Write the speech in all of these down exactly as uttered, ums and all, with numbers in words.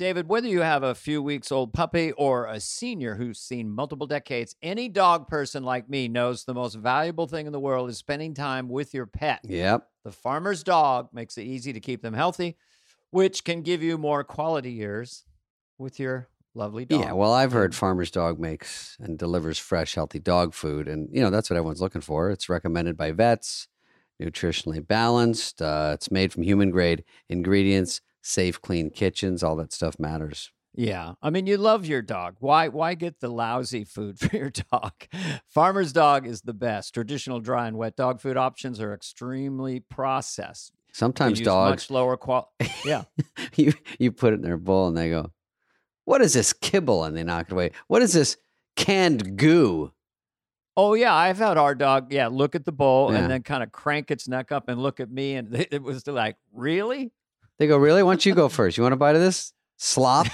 David, whether you have a few weeks old puppy or a senior who's seen multiple decades, any dog person like me knows the most valuable thing in the world is spending time with your pet. Yep. The farmer's dog makes it easy to keep them healthy, which can give you more quality years with your lovely dog. Yeah, well, I've heard Farmer's Dog makes and delivers fresh, healthy dog food. And, you know, that's what everyone's looking for. It's recommended by vets, nutritionally balanced. Uh, it's made from human-grade ingredients, safe, clean kitchens. All that stuff matters. Yeah. I mean, you love your dog. Why why get the lousy food for your dog? Farmer's Dog is the best. Traditional dry and wet dog food options are extremely processed. Sometimes They use dogs, much lower quality. Yeah. you, you put it in their bowl and they go, what is this kibble? And they knock it away. What is this canned goo? Oh, yeah. I've had our dog, yeah, look at the bowl Yeah. and then kind of crank its neck up and look at me. And it was like, really? They go, really? Why don't you go first? You want a bite of this? Slop?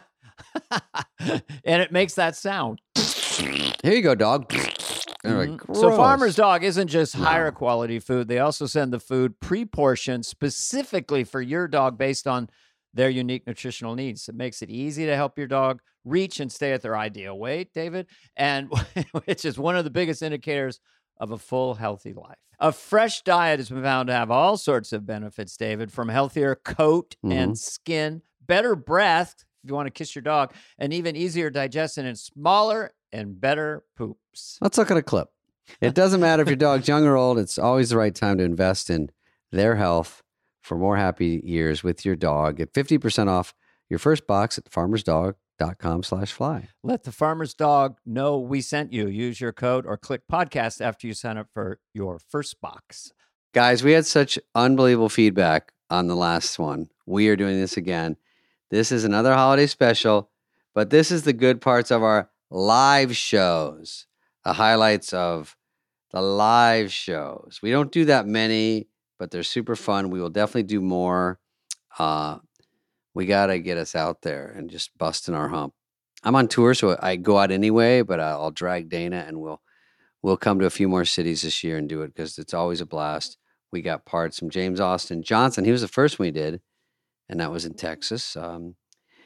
And it makes that sound. Here you go, dog. They're like, Mhm. So "Gross." Farmer's Dog isn't just No. higher quality food. They also send the food pre-portioned specifically for your dog based on their unique nutritional needs. It makes it easy to help your dog reach and stay at their ideal weight, David, and which is one of the biggest indicators of a full, healthy life. A fresh diet has been found to have all sorts of benefits, David, from healthier coat and skin, better breath, if you want to kiss your dog, and even easier digestion and smaller and better poops. Let's look at a clip. It doesn't matter if your dog's young or old. It's always the right time to invest in their health for more happy years with your dog. Get fifty percent off your first box at farmersdog.com slash fly. Let the farmer's dog know we sent you. Use your code or click podcast after you sign up for your first box. Guys, we had such unbelievable feedback on the last one. We are doing this again. This is another holiday special, but this is the good parts of our live shows, the highlights of the live shows. We don't do that many, but they're super fun. We will definitely do more. Uh, we got to get us out there and just busting our hump. I'm on tour, so I go out anyway, but I'll drag Dana and we'll we'll come to a few more cities this year and do it because it's always a blast. We got parts from James Austin Johnson. He was the first one we did, and that was in Texas. Um,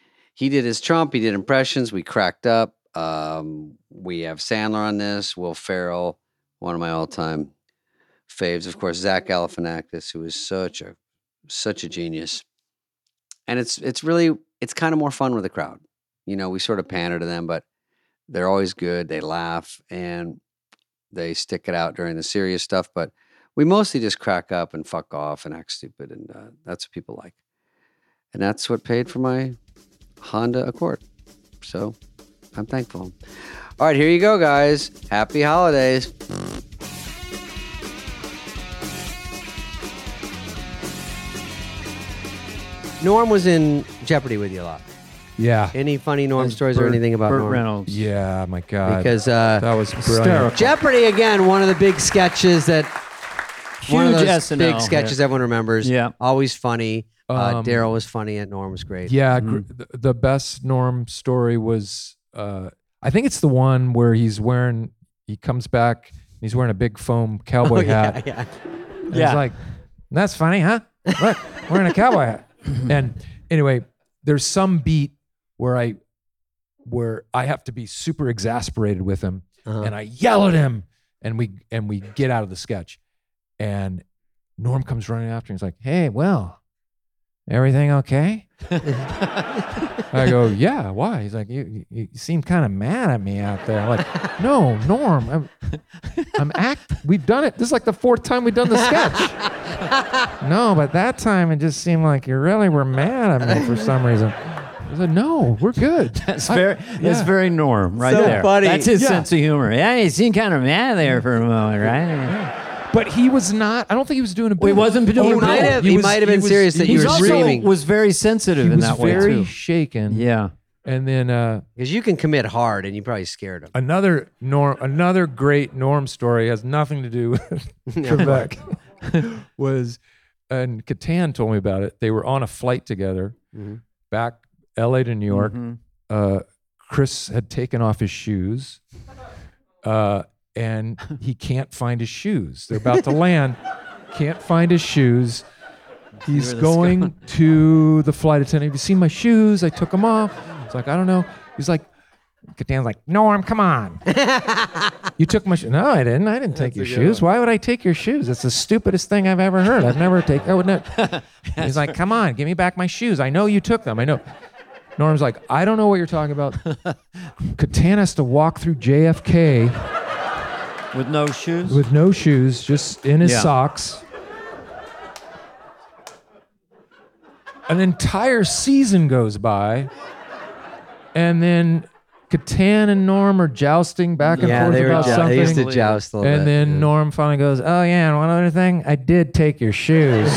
he did his Trump. He did impressions. We cracked up. Um, we have Sandler on this, Will Ferrell, one of my all-time faves. Of course, Zach Galifianakis, who is such a such a genius. And it's it's really, it's kind of more fun with the crowd. You know, we sort of pander to them, but they're always good. They laugh and they stick it out during the serious stuff. But we mostly just crack up and fuck off and act stupid. And uh, that's what people like. And that's what paid for my Honda Accord. So I'm thankful. All right, here you go, guys. Happy holidays. Norm was in Jeopardy with you a lot. Yeah. Any funny Norm That's stories or Burt- anything about Burt Norm? Reynolds. Yeah, my God. Because uh, that was brilliant. Hysterical. Jeopardy, again, one of the big sketches that, one of Huge those S N L. big sketches everyone remembers. Yeah. Always funny. Uh, Um, Daryl was funny and Norm was great. Yeah, gr- the, the best Norm story was, uh, I think it's the one where he's wearing, he comes back, he's wearing a big foam cowboy Oh, yeah, hat. yeah. And Yeah. He's like, that's funny, huh? Look, wearing a cowboy hat. And anyway, there's some beat where I, where I have to be super exasperated with him, Uh-huh. and I yell at him, and we and we get out of the sketch, and Norm comes running after, and he's like, "Hey, well, everything okay?" I go, "Yeah, why?" He's like, "You you, you seem kind of mad at me out there." I'm like, "No, Norm, I'm I'm act. We've done it. This is like the fourth time we've done the sketch." "No, but that time it just seemed like you really were mad at me for some reason." I said, "No, we're good." That's I- very, that's yeah. very Norm right So there. funny. That's his Yeah. sense of humor. Yeah, he seemed kind of mad there for a moment, right? But he was not. I don't think he was doing a bit. Well, he wasn't doing He a might bit. have, he was- might have he been was- serious that he you He were was also screaming. was very sensitive He in was that way very too. shaken. Yeah. And then uh, Because you can commit hard and you probably scared him. another Norm, another great Norm story has nothing to do with Trebek. was, and Catan told me about it. They were on a flight together, Mhm. back L A to New York. Mhm. Uh, Chris had taken off his shoes, uh, and he can't find his shoes. They're about to land, can't find his shoes. He's where this going going. to the flight attendant. Have you seen my shoes? I took them off. It's like, I don't know. He's like, Catan's like, Norm, come on. You took my shoes. No, I didn't. I didn't take your shoes. Why would I take your shoes? It's the stupidest thing I've ever heard. I've never taken, I would never. He's like, come on, give me back my shoes. I know you took them. I know. Norm's like, I don't know what you're talking about. Catan has to walk through J F K With no shoes? with no shoes, just in his Yeah. socks. An entire season goes by, and then Catan and Norm are jousting back and Yeah, forth they were. about jou- something. They used to joust a little and bit. then yeah. Norm finally goes, "Oh yeah, and one other thing, I did take your shoes.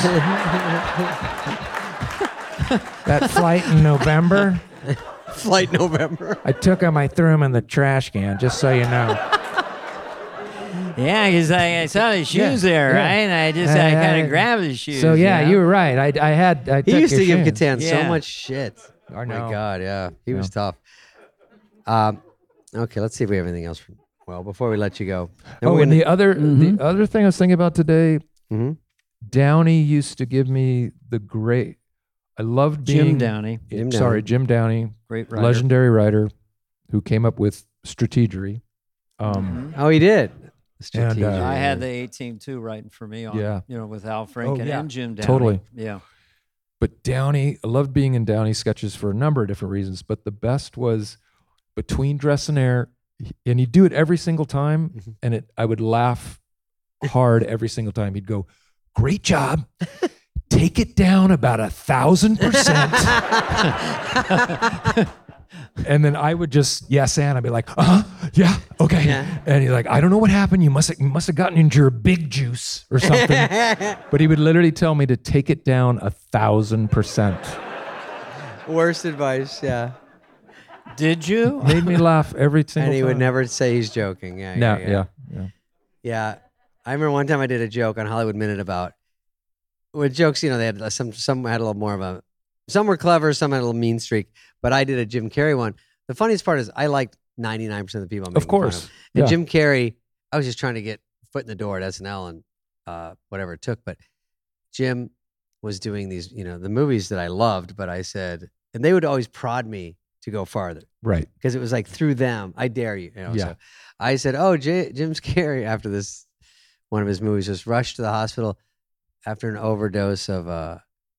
That flight in November, Flight November. I took them, I threw them in the trash can, just so you know." Yeah, because I, I saw the shoes Yeah, there, yeah. right? And I just, Uh, I kind uh, of grabbed the shoes. So yeah, you know? you were right. I, I had. I He took used your to give shoes. Catan so Yeah. much shit. I Oh know. my God, yeah. He Yeah. was tough. Um, okay, let's see if we have anything else. From, well, before we let you go. Oh, and the other Mhm. the other thing I was thinking about today, Mhm. Downey used to give me the great. I loved being Jim Downey, Jim Sorry, Downey. Jim Downey, great writer. legendary writer, who came up with strategery. Um, Mhm. Oh, he did. And, uh, Strategic, I had yeah. the eighteen two writing for me on, Yeah. you know, with Al Franken yeah. and Jim Downey. Totally. Yeah. But Downey, I loved being in Downey sketches for a number of different reasons. But the best was between dress and air, and he'd do it every single time, Mhm. and it I would laugh hard every single time. He'd go, "Great job, take it down about a thousand percent." And then I would just yes and I'd be like, uh huh, yeah, okay. Yeah. And he's like, I don't know what happened. You must have, you must have gotten into your big juice or something. But he would literally tell me to take it down a thousand percent. Worst advice, yeah. Did you? Made me laugh every single And he time. would never say he's joking. Yeah, No, yeah, yeah, yeah. yeah. Yeah. I remember one time I did a joke on Hollywood Minute about with jokes, you know, they had some some had a little more of a some were clever, some had a little mean streak, but I did a Jim Carrey one. The funniest part is I liked ninety-nine percent of the people I'm Of making fun course. of. And Yeah. Jim Carrey, I was just trying to get foot in the door at S N L and uh, whatever it took, but Jim was doing these, you know, the movies that I loved, but I said, and they would always prod me to go farther Right. because it was like through them, I dare you. you know, Yeah. So I said, "Oh, J- Jim's Carrey after this, one of his movies was rushed to the hospital after an overdose of uh,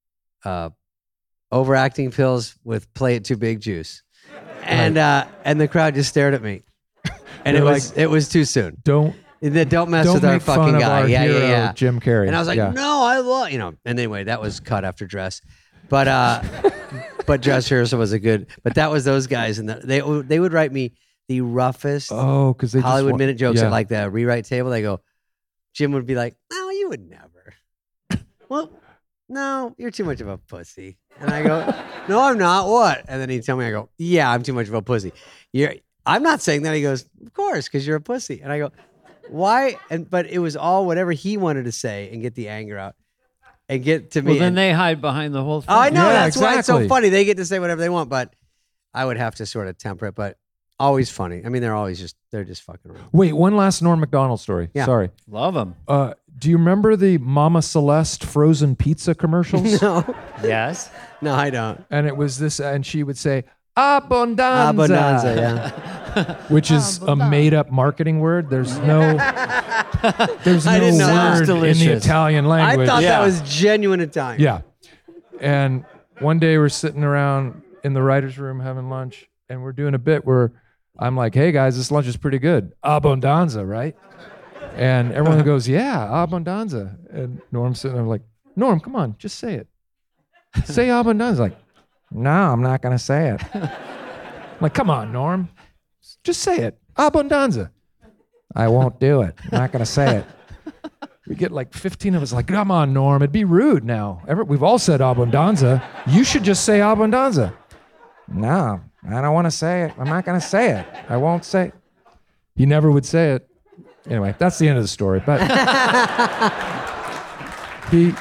uh, overacting pills with play it too big juice," and uh, and the crowd just stared at me, and They're it was it was too soon. Don't They don't mess don't with our make fun fucking of guy. our Yeah, hero, yeah, yeah. Jim Carrey. And I was like, yeah. "No, I love," you know. And anyway, that was cut after dress, but uh, but dress rehearsal was a good. But that was those guys, and the, they they would write me the roughest Oh, because they just Hollywood want- Minute jokes yeah. at like the rewrite table. They go, Jim would be like, "No, you would never." Well, no, you're too much of a pussy. And I go, "No, I'm not. What?" And then he'd tell me, I go, "Yeah, I'm too much of a pussy." You're. I'm not saying that. He goes, "Of course, because you're a pussy." And I go, "Why?" And but it was all whatever he wanted to say and get the anger out and get to me. Well, then and- they hide behind the whole thing. Oh, I know. Yeah, that's why it's so exactly. funny. They get to say whatever they want, but I would have to sort of temper it. But always funny. I mean, they're always just they're just fucking around. Wait, one last Norm Macdonald story. Yeah. Sorry. Love them. Uh, do you remember the Mama Celeste frozen pizza commercials? No, Yes. no, I don't. And it was this, and she would say, Abundanza, Abundanza, yeah. which is a made-up marketing word. There's no, there's I no didn't know that. word Sounds in the delicious. Italian I language. thought Yeah. that was genuine Italian. Yeah. And one day we're sitting around in the writer's room having lunch, and we're doing a bit where I'm like, hey guys, this lunch is pretty good. Abundanza, right? And everyone goes, yeah, abundanza. And Norm's sitting there like, Norm, come on, just say it. Say abundanza. Like, no, I'm not going to say it. I'm like, come on, Norm. Just say it. Abundanza. I won't do it. I'm not going to say it. We get like fifteen of us like, come on, Norm, it'd be rude now. Every, we've all said abundanza. You should just say abundanza. No, I don't want to say it. I'm not going to say it. I won't say it. He never would say it. Anyway, that's the end of the story. But he,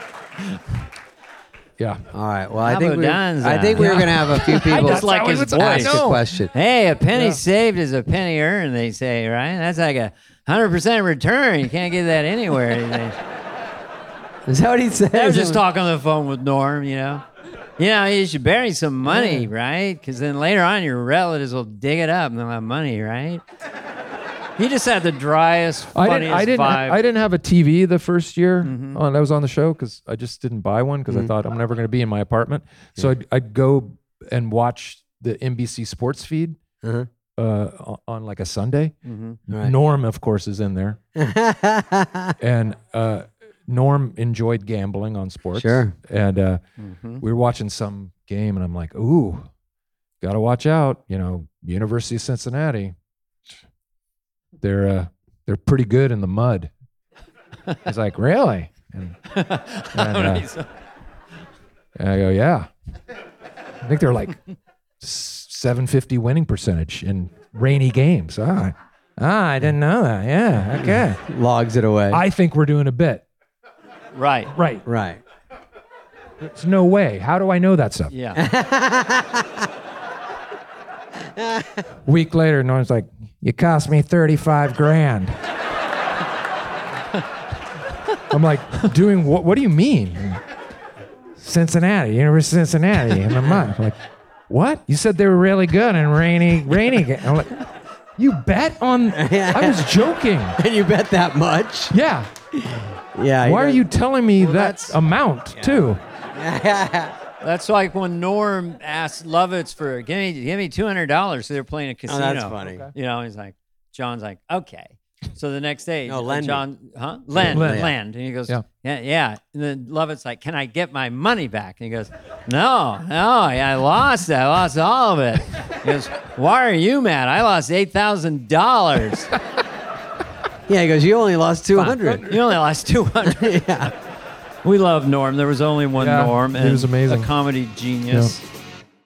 yeah. All right. Well, I think we Abundanza. I think we were Yeah. going to have a few people just like how his it's- voice. I ask a know. question. Hey, a penny Yeah. saved is a penny earned, they say, right? That's like a one hundred percent return. You can't get that anywhere. Is that what he said? I was just talking on the phone with Norm, you know. You know, you should bury some money, yeah. right? Because then later on, your relatives will dig it up and they'll have money, right? He just had the driest, funniest I didn't, I didn't, vibe. I didn't have a T V the first year mm-hmm. on, I was on the show because I just didn't buy one because mm-hmm. I thought I'm never going to be in my apartment. So yeah. I'd, I'd go and watch the N B C sports feed uh-huh. uh, on like a Sunday. Mm-hmm. Right. Norm, of course, is in there. and uh, Norm enjoyed gambling on sports. Sure. And uh, mm-hmm. we were watching some game and I'm like, ooh, got to watch out. You know, University of Cincinnati. They're uh, they're pretty good in the mud. He's like, really? And, and, uh, and I go, yeah. I think they're like seven fifty winning percentage in rainy games. Ah, ah, I didn't know that. Yeah, okay. Logs it away. I think we're doing a bit. Right. Right. Right. There's no way. How do I know that stuff? Yeah. Week later, Norman's like, you cost me thirty-five grand. I'm like, doing what? What do you mean? Cincinnati, University of Cincinnati in the month. I'm like, what? You said they were really good and rainy, rainy. Ga-. I'm like, you bet on, I was joking. And you bet that much? Yeah. Yeah. Why are you telling me well, that amount yeah. too? That's like when Norm asked Lovitz for, give me, give me two hundred dollars. So they're playing a casino. Oh, that's funny. Okay. You know, he's like, John's like, okay. So the next day, no, lend John, huh? Lend, lend. lend. And he goes, yeah. yeah, yeah. And then Lovett's like, can I get my money back? And he goes, no, no, I lost it. I lost all of it. He goes, why are you mad? I lost eight thousand dollars. Yeah, he goes, you only lost two hundred. You only lost two hundred. Yeah. We love Norm. There was only one yeah, Norm. And he was amazing. A comedy genius. Yeah.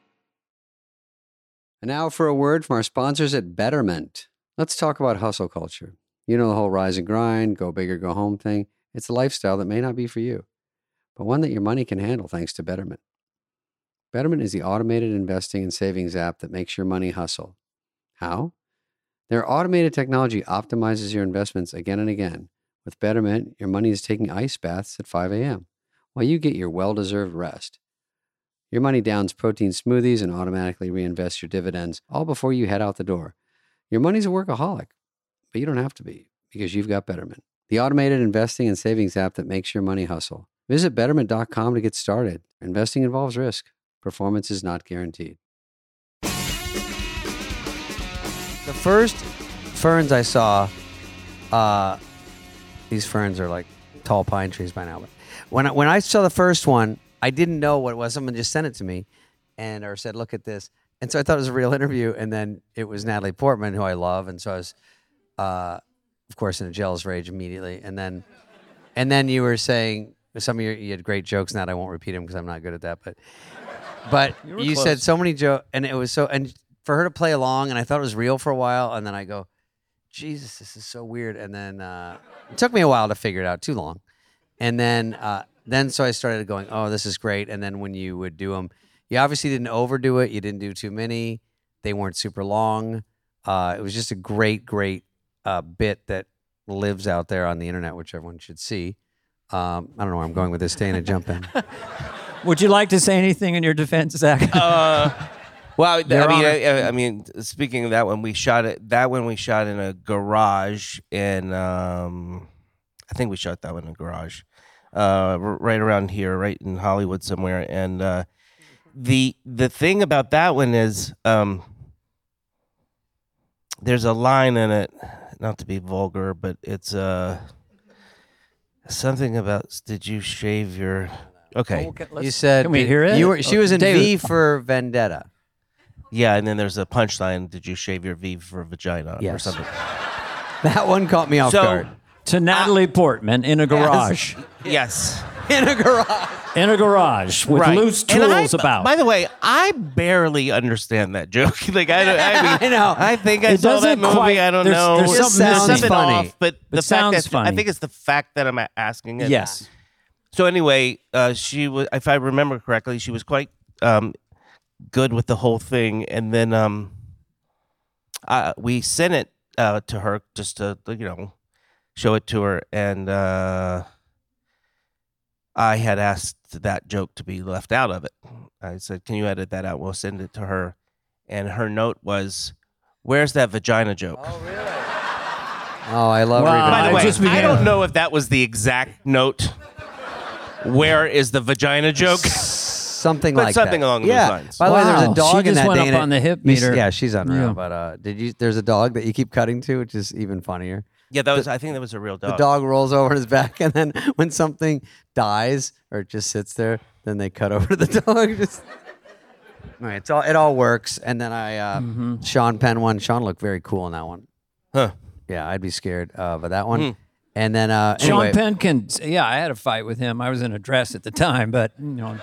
And now for a word from our sponsors at Betterment. Let's talk about hustle culture. You know the whole rise and grind, go big or go home thing. It's a lifestyle that may not be for you, but one that your money can handle thanks to Betterment. Betterment is the automated investing and savings app that makes your money hustle. How? Their automated technology optimizes your investments again and again. With Betterment, your money is taking ice baths at five a.m. while you get your well-deserved rest. Your money downs protein smoothies and automatically reinvests your dividends all before you head out the door. Your money's a workaholic, but you don't have to be because you've got Betterment, the automated investing and savings app that makes your money hustle. Visit betterment dot com to get started. Investing involves risk. Performance is not guaranteed. The first ferns I saw, uh, these ferns are like tall pine trees by now. But when I, when I saw the first one, I didn't know what it was. Someone just sent it to me, and or said, "Look at this." And so I thought it was a real interview. And then it was Natalie Portman, who I love, and so I was, uh, of course, in a jealous rage immediately. And then, and then you were saying some of your you had great jokes. Now I won't repeat them because I'm not good at that. But, but you, you said so many jokes, and it was so and for her to play along, and I thought it was real for a while, and then I go, Jesus, this is so weird. And then uh, it took me a while to figure it out, too long. And then, uh, then so I started going, oh, this is great. And then when you would do them, you obviously didn't overdo it. You didn't do too many. They weren't super long. Uh, it was just a great, great uh, bit that lives out there on the internet, which everyone should see. Um, I don't know where I'm going with this. Stay in and jump in. Would you like to say anything in your defense, Zach? Uh, well, I Your mean, Honor. I, I mean, speaking of that one, we shot it. That one we shot in a garage, in um, I think we shot that one in a garage, uh, r- right around here, right in Hollywood somewhere. And uh, the the thing about that one is, um, there's a line in it, not to be vulgar, but it's uh, something about, did you shave your? Okay, Okay, let's- You said Can we hear it? You were. She was in David. V for Vendetta. yeah, and then there's a punchline. Did you shave your V for vagina or Yes. something? That one caught me off So- guard. To Natalie Portman in a garage. Yes. In a garage. In a garage with Right. loose And I- tools about. By the way, I barely understand that joke. like I, don't, I, mean, I know. I think I It saw that doesn't movie. quite- I don't there's- know. there's something There's sounds something funny. off, but the It fact sounds that funny. I think it's the fact that I'm a- asking it. Yes. So anyway, uh, she was, if I remember correctly, she was quite um, good with the whole thing, and then um, uh, we sent it uh, to her just to you know show it to her, and uh, I had asked that joke to be left out of it. I said, "Can you edit that out? We'll send it to her." And her note was, "Where's that vagina joke?" Oh, really? Oh, I love Wow. reading. By the I way, just I began- don't know if that was the exact note. Where is the vagina joke? Something But like something that. along those yeah. lines. By the way, there's Wow. a dog She in just that went up Dana. on the hip You s- meter. Yeah, she's unreal. Yeah. But uh, did you? There's a dog that you keep cutting to, which is even funnier. Yeah, that was. I think that was a real The dog. dog rolls over his back, and then when something dies or just sits there, then they cut over to the dog. Just all right, it's all it all works. And then I uh, Mm-hmm. Sean Penn one. Sean looked very cool in that one. Huh. Yeah, I'd be scared uh, by that one. Hmm. And then uh, Sean anyway, Penn can. Yeah, I had a fight with him. I was in a dress at the time, but you know,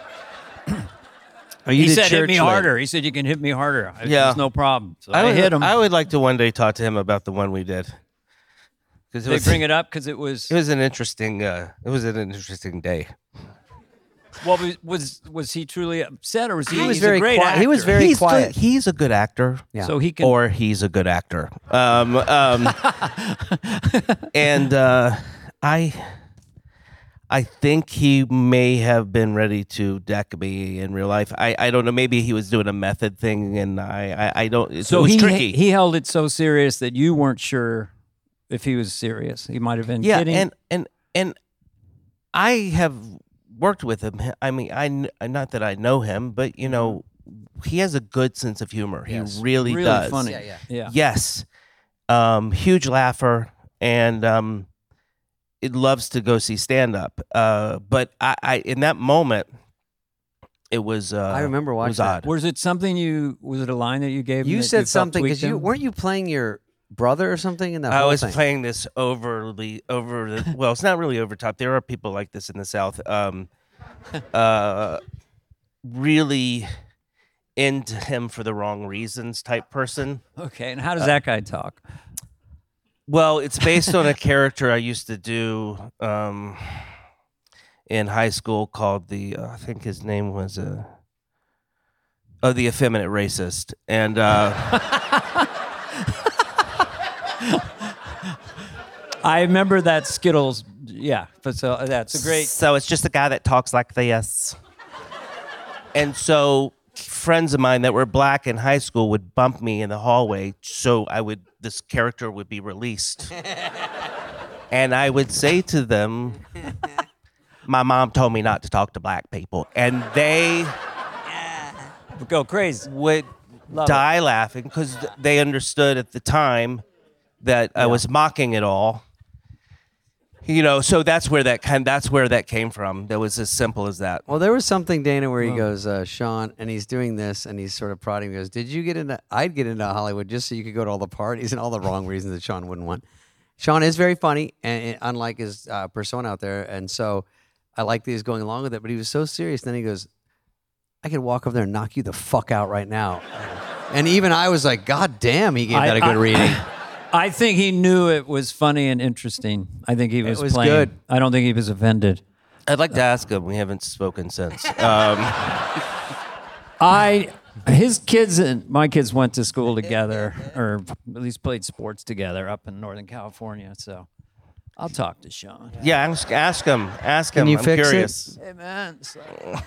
oh, you he did said hit church me lady. harder. He said you can hit me harder. I, Yeah. There's no problem. So I, I would, hit him. I would like to one day talk to him about the one we did. Because it they was, bring it up because it was. it was an interesting. Uh, it was an interesting day. Well, was was was he truly upset, or was he? He was he's very a great quiet- actor. he was very he's quiet. Good, he's a good actor. Yeah. So he can. Or he's a good actor. Um, um, and uh, I, I think he may have been ready to deck me in real life. I, I don't know. Maybe he was doing a method thing, and I, I, I don't. It, so it was he tricky. he held it so serious that you weren't sure if he was serious. He might have been yeah, kidding. and and and I have worked with him. I mean, I kn- not that I know him, but you know, he has a good sense of humor. Yes. He really, really does. funny. Yeah, yeah. yeah. Yes. Um, huge laugher, and um, it loves to go see stand up. Uh, but I, I, in that moment, it was. Uh, I remember it watching was that. odd. Was it something you? Was it a line that you gave? him You that said felt something because tweaked you him? weren't you playing your brother or something in that I whole was thing? playing this overly over the. Well, it's not really over top. There are people like this in the South. Um, uh, really into him for the wrong reasons type person. Okay, and how does that guy talk? Well, it's based on a character I used to do um, in high school called the. Uh, I think his name was uh, oh, the effeminate racist, and uh, I remember that Skittles. Yeah, but so that's a great. So it's just a guy that talks like this, and so friends of mine that were black in high school would bump me in the hallway, so I would. This character would be released, and I would say to them, "My mom told me not to talk to black people," and they Go crazy. would Love die laughing because they understood at the time that I was mocking it all. You know, so that's where that kind that's where that came from. That was as simple as that. Well, there was something, Dana, where he goes, uh, Sean, and he's doing this, and he's sort of prodding. He goes, "Did you get into? I'd get into Hollywood just so you could go to all the parties and all the wrong reasons that Sean wouldn't want." Sean is very funny, and, and unlike his uh, persona out there, and so I like that he's going along with it. But he was so serious. Then he goes, "I could walk over there and knock you the fuck out right now." And even I was like, "God damn, he gave I- that a good I- reading." I think he knew it was funny and interesting. I think he was, was playing. good. I don't think he was offended. I'd like to ask him. We haven't spoken since. Um, I, his kids and my kids went to school together, or at least played sports together up in Northern California. So I'll talk to Sean. yeah, ask, ask him. Ask him. Can you I'm fix it? curious. Hey man, so-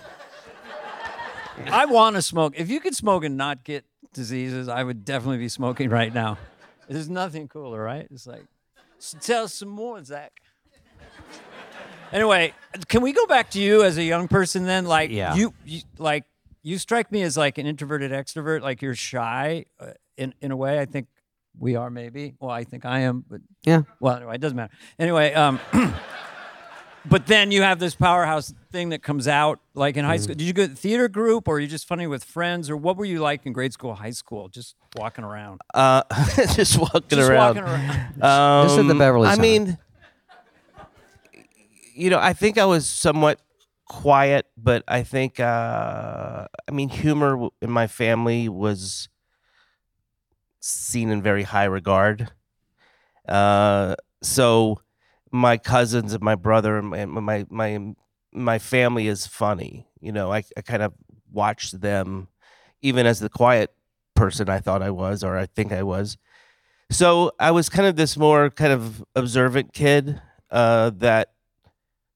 I want to smoke. If you could smoke and not get diseases, I would definitely be smoking right now. There's nothing cooler, right? It's like, "S- tell us some more, Zach. Anyway, can we go back to you as a young person then? Like, Yeah. you, you like you strike me as like an introverted extrovert. Like you're shy uh, in in a way. I think we are maybe. Well, I think I am, but Yeah. well, anyway, it doesn't matter. Anyway, um, but then you have this powerhouse thing that comes out like in high school. Did you go to theater group, or are you just funny with friends, or what were you like in grade school, high school, just walking around? Uh, just walking Just around. walking around. Um, Just at the Beverly I Center. mean, you know, I think I was somewhat quiet, but I think, uh, I mean, humor w- in my family was seen in very high regard. Uh, so my cousins and my brother and my my my, my family is funny. You know, I, I kind of watched them, even as the quiet person I thought I was, or I think I was. So I was kind of this more kind of observant kid uh, that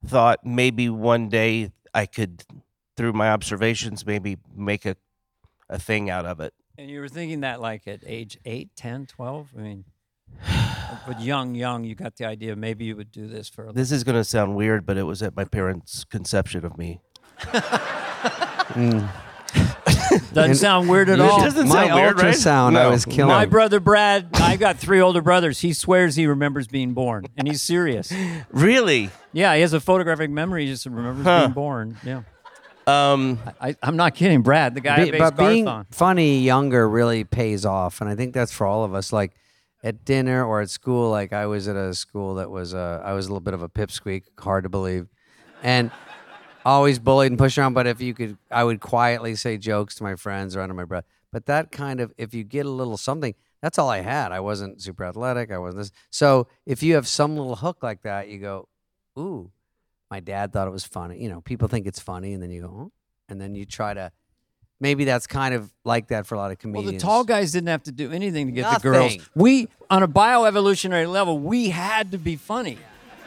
thought maybe one day I could, through my observations, maybe make a a thing out of it. And you were thinking that like at age eight, ten, twelve? I mean, but young, young, you got the idea maybe you would do this for a This is going to sound weird, but it was at my parents' conception of me. Mm. Doesn't And sound weird at It all. doesn't My sound weird, right? ultrasound, I No. was killing. My brother Brad, I got three older brothers. He swears he remembers being born, and he's serious. Really? Yeah, he has a photographic memory. He just remembers Huh. being born. Yeah, Um, I, I'm not kidding, Brad. The guy I Be- based but Garth being on. funny younger really pays off, and I think that's for all of us. Like at dinner or at school, like I was at a school that was, uh, I was a little bit of a pipsqueak, hard to believe, and always bullied and pushed around. But if you could, I would quietly say jokes to my friends or under my breath. But that kind of, if you get a little something, that's all I had. I wasn't super athletic. I wasn't this. So if you have some little hook like that, you go, ooh, my dad thought it was funny. You know, people think it's funny, and then you go, oh, and then you try to. Maybe that's kind of like that for a lot of Well, comedians. the tall guys didn't have to do anything to get Nothing. the girls. We, on a bioevolutionary level, we had to be funny.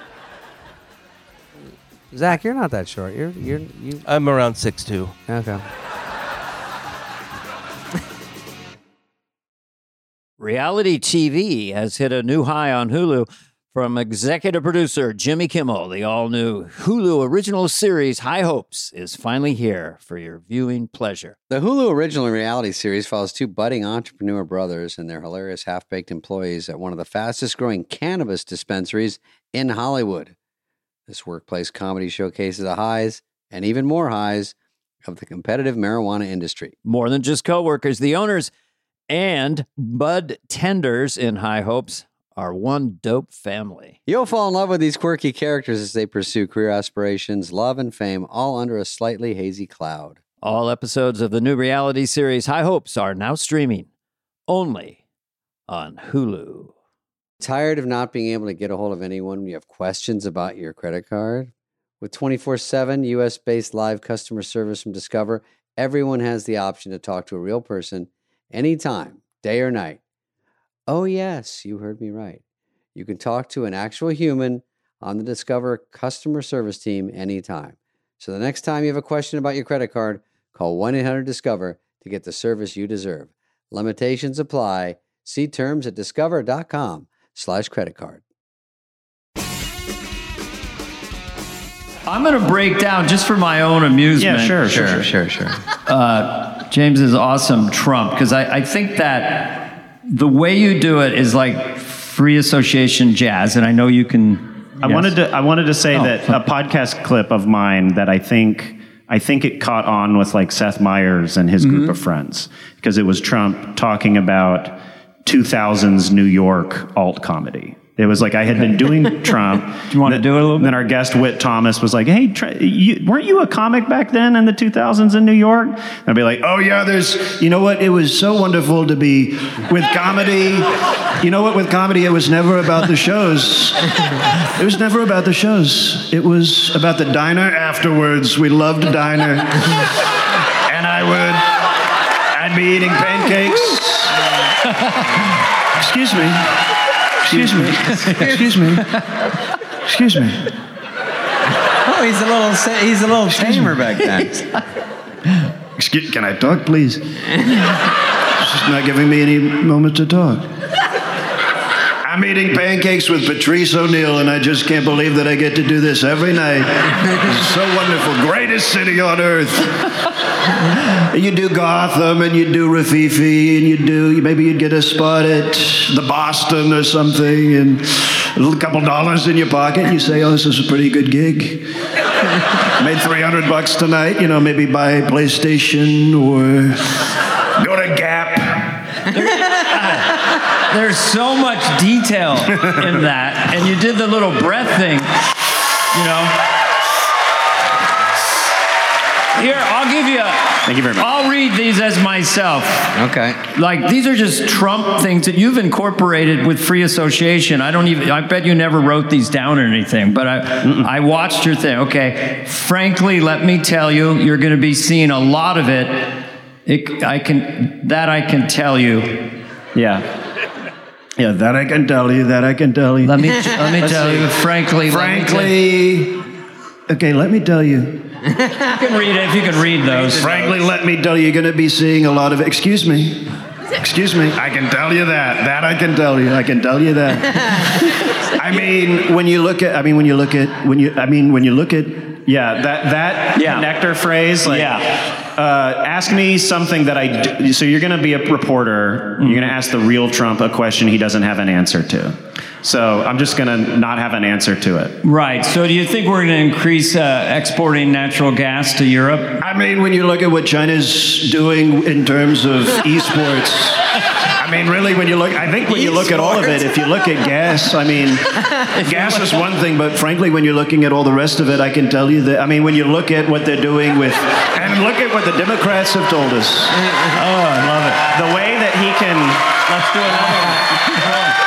Zach, you're not that short. You're you're you. I'm around six two. Okay. Reality T V has hit a new high on Hulu from executive producer Jimmy Kimmel. The all-new Hulu original series High Hopes is finally here for your viewing pleasure. The Hulu original reality series follows two budding entrepreneur brothers and their hilarious half-baked employees at one of the fastest-growing cannabis dispensaries in Hollywood. This workplace comedy showcases the highs and even more highs of the competitive marijuana industry. More than just coworkers, the owners and bud tenders in High Hopes are one dope family. You'll fall in love with these quirky characters as they pursue career aspirations, love, and fame, all under a slightly hazy cloud. All episodes of the new reality series High Hopes are now streaming only on Hulu. Tired of not being able to get a hold of anyone when you have questions about your credit card? With twenty-four seven U S-based live customer service from Discover, everyone has the option to talk to a real person anytime, day or night. Oh yes, you heard me right. You can talk to an actual human on the Discover customer service team anytime. So the next time you have a question about your credit card, call one eight hundred discover to get the service you deserve. Limitations apply. See terms at discover.com slash credit card. I'm going to break down, just for my own amusement, Yeah, sure, sure, sure, sure, sure. uh, James's awesome Trump, because I, I think that the way you do it is like free association jazz, and I know you can. I yes? wanted to I wanted to say Oh. that a podcast clip of mine that I think I think it caught on with like Seth Meyers and his group of friends, because it was Trump talking about two thousands New York alt comedy. It was like I had been doing Trump. Do you want to do it a little And bit? then our guest Whit Thomas was like, "Hey, try, you, weren't you a comic back then in the two thousands in New York?" And I'd be like, "Oh yeah, there's. You know what? It was so wonderful to be with comedy. You know what? With comedy, it was never about the shows. It was never about the shows. It was about the diner afterwards. We loved the diner, and I would. I'd be eating pancakes. Excuse me." Excuse me. Excuse me. Excuse me. Oh, he's a little he's a little tamer back then. Excuse, can I talk, please? She's not giving me any moment to talk. I'm eating pancakes with Patrice O'Neill, and I just can't believe that I get to do this every night. This is so wonderful. Greatest city on earth. And you do Gotham, and you do Rafifi, and you do, maybe you'd get a spot at the Boston or something, and a couple dollars in your pocket, and you say, oh, this is a pretty good gig. Made three hundred bucks tonight, you know, maybe buy a PlayStation or go to Gap. There's so much detail in that, and you did the little breath thing, you know. Here, I'll give you a... Thank you very much. I'll read these as myself. Okay. Like, these are just Trump things that you've incorporated with free association. I don't even, I bet you never wrote these down or anything, but I, I watched your thing. Okay. Frankly, let me tell you, you're going to be seeing a lot of it. It, I can, that I can tell you. Yeah. Yeah, that I can tell you, that I can tell you. Let me, let me tell you, frankly, let me tell you. Frankly, Okay, let me tell you. You can read it if you can read those. Frankly, let me tell you, you're going to be seeing a lot of. Excuse me. Excuse me. I can tell you that. That I can tell you. I can tell you that. I mean, when you look at. I mean, when you look at. When you. I mean, when you look at. Yeah, that that Yeah. connector phrase. Like, Yeah. Uh, ask me something that I. D- so you're going to be a reporter. You're going to ask the real Trump a question he doesn't have an answer to. So I'm just going to not have an answer to it. Right. So do you think we're going to increase uh, exporting natural gas to Europe? I mean, when you look at what China's doing in terms of esports. I mean, really, when you look, I think when you look at all of it, if you look at gas, I mean, gas is one thing, but frankly, when you're looking at all the rest of it, I can tell you that, I mean, when you look at what they're doing with, and look at what the Democrats have told us. Oh, I love it. The way that he can. Let's do another one.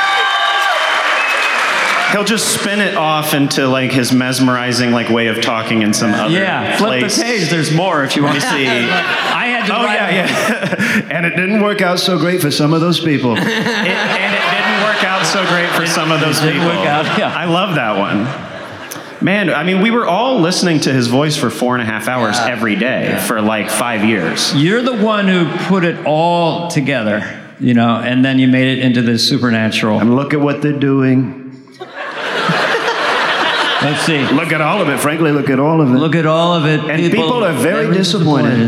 He'll just spin it off into like his mesmerizing like way of talking in some other Yeah, flip place. the page. There's more if you want to Let me see. I had to Oh, write yeah, yeah. And it didn't work out so great for some of those people. It, and it didn't work out so great for some of those It didn't people. work out, yeah. I love that one. Man, I mean, we were all listening to his voice for four and a half hours Yeah. every day Yeah. for like five years. You're the one who put it all together, you know, and then you made it into this supernatural. And look at what they're doing. Let's see. Look at all of it. Frankly, look at all of it. Look at all of it. And people are very disappointed.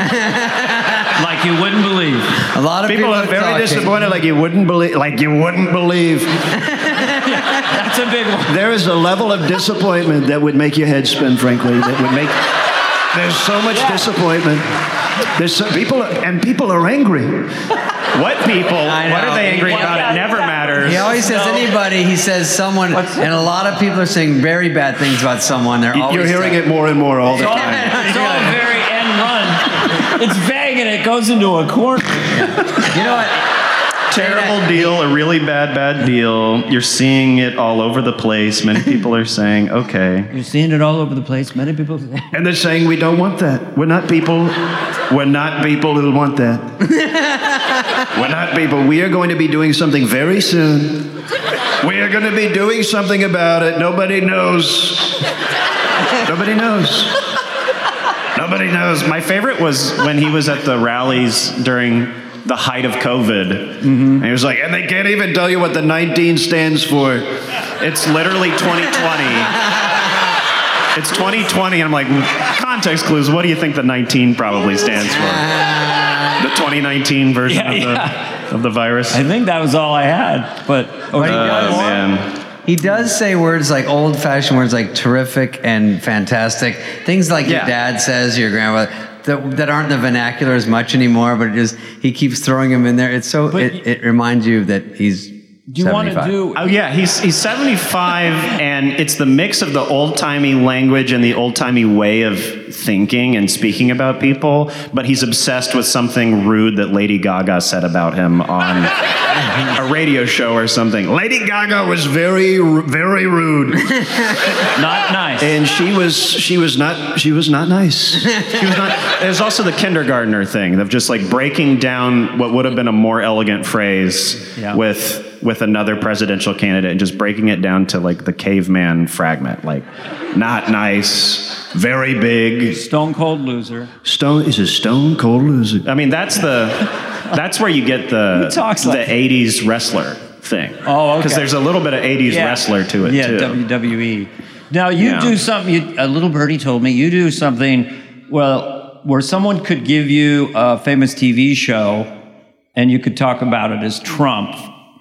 Like you wouldn't believe. A lot of People people, are very talking. disappointed, like you wouldn't believe. Like you wouldn't believe. That's a big one. There is a level of disappointment that would make your head spin. Frankly, that would make. There's so much disappointment. There's so, people, are, and people are angry. What people? I What know. are they angry Yeah, about? yeah, It never yeah. matters. He always says No. anybody. He says someone, and a lot of people are saying very bad things about someone. They're always You're hearing saying- it more and more all the It's all, time. it's all very end run. It's vague and it goes into a corner. You know what? Terrible deal, a really bad, bad deal. You're seeing it all over the place. Many people are saying, okay. You're seeing it all over the place. Many people. And they're saying we don't want that. We're not people. We're not people who want that. We're not people. We are going to be doing something very soon. We are going to be doing something about it. Nobody knows. Nobody knows. Nobody knows. My favorite was when he was at the rallies during the height of COVID. And he was like, and they can't even tell you what the nineteen stands for. It's literally twenty twenty. It's twenty twenty, and I'm like, context clues. What do you think the nineteen probably stands for? The twenty nineteen version Yeah, of, the, yeah. of the virus? I think that was all I had. But oh, Oh, man. He does say words like old-fashioned words like terrific and fantastic. Things like your Yeah. dad says, your grandmother, that, that aren't in the vernacular as much anymore, but it just, he keeps throwing them in there. It's so, But it, it reminds you that he's do you want to seventy-five. do? Oh yeah, he's he's seventy-five, and it's the mix of the old-timey language and the old-timey way of thinking and speaking about people. But he's obsessed with something rude that Lady Gaga said about him on a radio show or something. Lady Gaga was very, very rude, Not nice. and she was she was not she was not nice. He was not. There's also the kindergartner thing of just like breaking down what would have been a more elegant phrase Yeah. with with another presidential candidate and just breaking it down to like the caveman fragment, like not nice, very big. Stone cold loser. Stone is a stone cold loser. I mean, that's the that's where you get the Who talks the like that? eighties wrestler thing. Oh, okay. Because there's a little bit of eighties Yeah. wrestler to it yeah, too. W W E. Now you Yeah. do something. You, a little birdie told me you do something. Well, where someone could give you a famous T V show, and you could talk about it as Trump.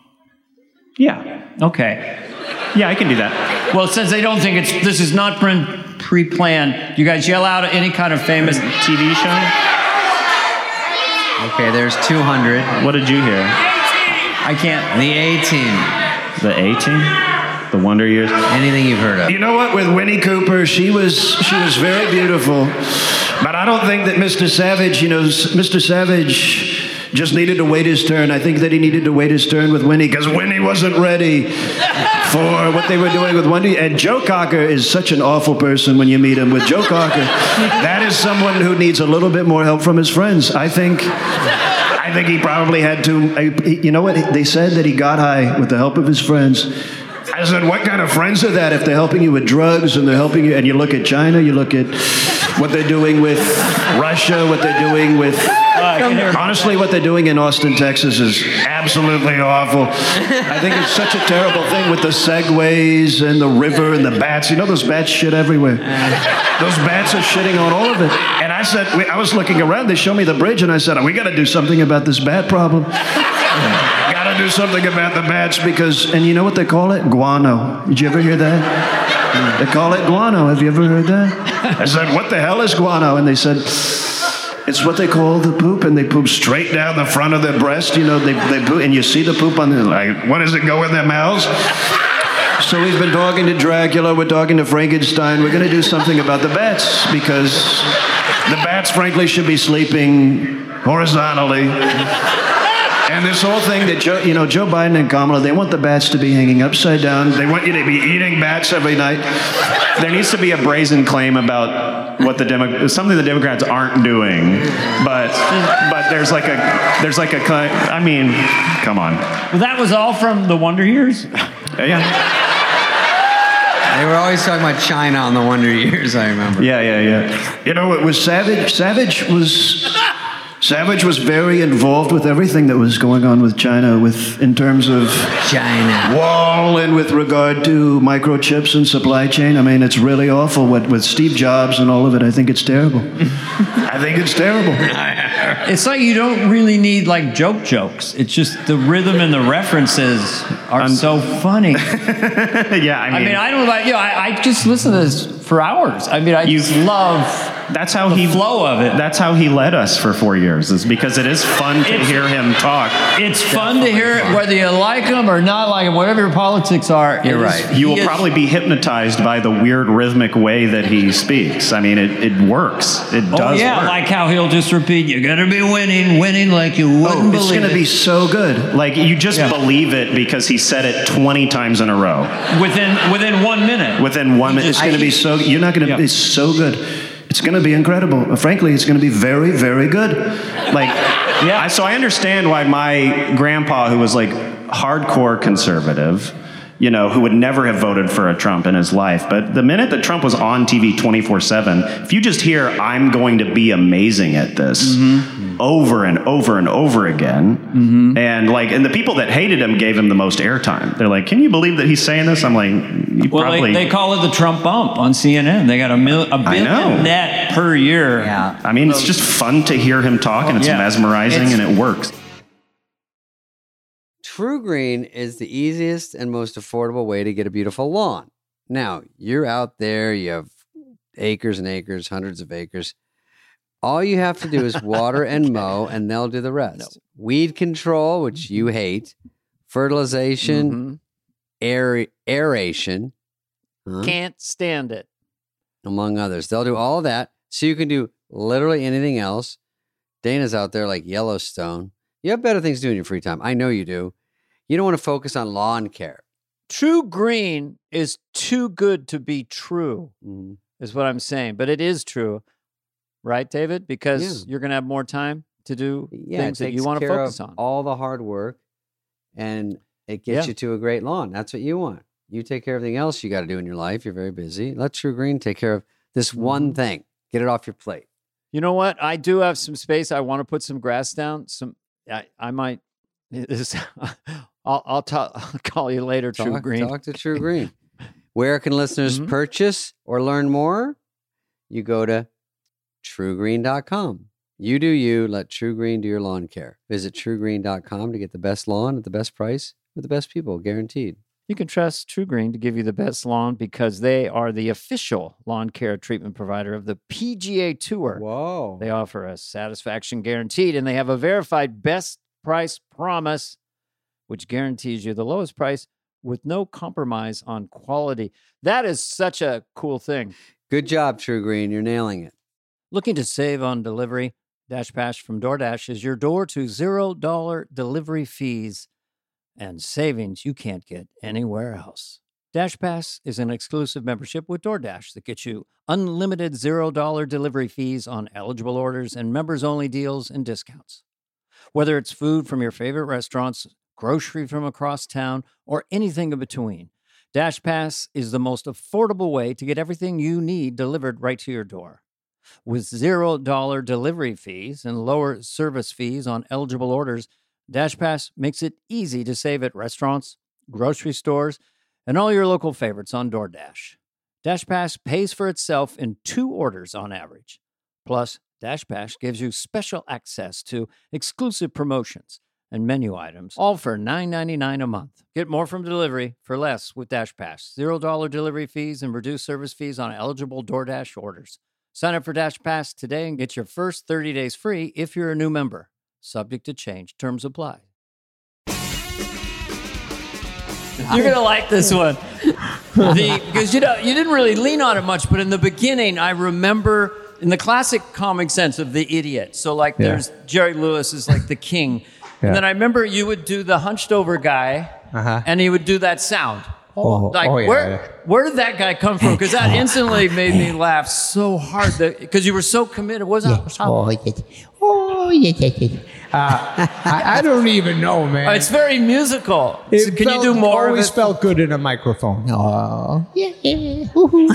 Yeah, Okay. yeah, I can do that. Well, since they don't think it's this is not pre- pre-planned, you guys yell out any kind of famous T V show. Okay, there's two hundred. What did you hear? I can't. The A-Team. The A Team, the Wonder Years. Anything you've heard of. You know what? With Winnie Cooper, she was she was very beautiful, but I don't think that Mister Savage, you know, S- Mister Savage just needed to wait his turn. I think that he needed to wait his turn with Winnie because Winnie wasn't ready for what they were doing with Wendy. And Joe Cocker is such an awful person when you meet him. With Joe Cocker, that is someone who needs a little bit more help from his friends. I think. I think he probably had to. I- he- You know what? They said that he got high with the help of his friends. I said, what kind of friends are that if they're helping you with drugs and they're helping you, and you look at China, you look at what they're doing with Russia, what they're doing with, honestly, what they're doing in Austin, Texas is absolutely awful. I think it's such a terrible thing with the segways and the river and the bats. You know, those bats shit everywhere. Those bats are shitting on all of it. And I said, I was looking around, they showed me the bridge, and I said, we got to do something about this bat problem. Got to do something about the bats because, and you know what they call it? Guano. Did you ever hear that? They call it guano. Have you ever heard that? I said, what the hell is guano? And they said, it's what they call the poop, and they poop straight down the front of their breast. You know, they, they poop, and you see the poop on the, like, what does it go in their mouths? So we've been talking to Dracula, we're talking to Frankenstein. We're going to do something about the bats because the bats, frankly, should be sleeping horizontally. And this whole thing that Joe, you know, Joe Biden and Kamala, they want the bats to be hanging upside down. They want you to be eating bats every night. There needs to be a brazen claim about what the Demo- something the Democrats aren't doing, but but there's like a there's like a I mean, come on. Well, that was all from the Wonder Years. Yeah. They were always talking about China on the Wonder Years, I remember. Yeah, yeah, yeah. You know, it was Savage. Savage was Savage was very involved with everything that was going on with China, with in terms of China wall and with regard to microchips and supply chain. I mean, it's really awful. What with Steve Jobs and all of it, I think it's terrible. I think it's terrible. It's like you don't really need like joke jokes. It's just the rhythm and the references are I'm, so funny. Yeah, I mean, I mean, I don't know about you. I, I just listen to this for hours. I mean, I You- just love that's how the he flow of it. That's how he led us for four years. Is because it is fun to It's- hear him talk. It's fun to hear it, whether you like them or not like them, whatever your politics are. You're it is- right. You will he is- probably be hypnotized by the weird rhythmic way that he speaks. I mean, it, it works. It Oh does yeah, work. like how he'll just repeat, "You're gonna be winning, winning like you wouldn't Oh, it's believe going to it." be so good. Like you just Yeah. believe it because he said it twenty times in a row within within one minute. within one minute. It's going to be so. You're not going to. Yeah. It's so good. It's going to be incredible. Frankly, it's going to be very, very good. Like, yeah. I, so I understand why my grandpa, who was like hardcore conservative, you know, who would never have voted for a Trump in his life. But the minute that Trump was on T V twenty-four seven, if you just hear, I'm going to be amazing at this Mm-hmm. over and over and over again. Mm-hmm. And like, and the people that hated him gave him the most airtime. They're like, can you believe that he's saying this? I'm like, you Well, probably. they, they call it the Trump bump on C N N. They got a, mil- a I know. billion net per year. Yeah. I mean, it's just fun to hear him talk, and it's Yeah. mesmerizing, It's- and it works. True Green is the easiest and most affordable way to get a beautiful lawn. Now, you're out there, you have acres and acres, hundreds of acres. All you have to do is water and mow, and they'll do the rest. Weed control, which you hate, fertilization, Mhm. aer- aeration, huh? Can't stand it. among others. They'll do all of that, so you can do literally anything else. Dana's out there like Yellowstone. You have better things to do in your free time. I know you do. You don't want to focus on lawn care. True Green is too good to be true, Mhm. is what I'm saying. But it is true, right, David? Because Yeah. you're going to have more time to do Yeah, things it that you takes want to care focus of on. all the hard work, and it gets Yeah. you to a great lawn. That's what you want. You take care of everything else you got to do in your life. You're very busy. Let True Green take care of this one Mhm. thing. Get it off your plate. You know what? I do have some space. I want to put some grass down. Some, I, I might. This, I'll, I'll, ta- I'll call you later, True Talk, Green. talk to True Green. Where can listeners Mhm. purchase or learn more? You go to true green dot com. You do you. Let True Green do your lawn care. Visit true green dot com to get the best lawn at the best price with the best people, guaranteed. You can trust True Green to give you the best lawn because they are the official lawn care treatment provider of the P G A Tour. Whoa. They offer a satisfaction guaranteed, and they have a verified best price promise, which guarantees you the lowest price with no compromise on quality. That is such a cool thing. Good job, True Green. You're nailing it. Looking to save on delivery? DashPass from DoorDash is your door to zero dollar delivery fees and savings you can't get anywhere else. DashPass is an exclusive membership with DoorDash that gets you unlimited zero dollar delivery fees on eligible orders and members-only deals and discounts. Whether it's food from your favorite restaurants, grocery from across town, or anything in between, DashPass is the most affordable way to get everything you need delivered right to your door. With zero dollar delivery fees and lower service fees on eligible orders, DashPass makes it easy to save at restaurants, grocery stores, and all your local favorites on DoorDash. DashPass pays for itself in two orders on average. Plus, DashPass gives you special access to exclusive promotions and menu items, all for nine ninety-nine a month. Get more from delivery for less with DashPass. zero dollar delivery fees and reduced service fees on eligible DoorDash orders. Sign up for DashPass today and get your first thirty days free if you're a new member. Subject to change. Terms apply. You're going to like this one. The, because you know, you didn't really lean on it much, but in the beginning, I remember in the classic comic sense of the idiot. So like Yeah. there's Jerry Lewis is like the king. Yeah. And then I remember you would do the hunched over guy Uh-huh. and he would do that sound. Oh, like oh, yeah, where yeah. where did that guy come from? Because that instantly made me laugh so hard because you were so committed. Was that? Yes. Oh, yes. Oh, yes, yes, yes. Uh, I, I don't even know, man. Oh, it's very musical. It So can felt, you do more? Always of it? felt good in a microphone. Oh, yeah, yeah. Woo-hoo.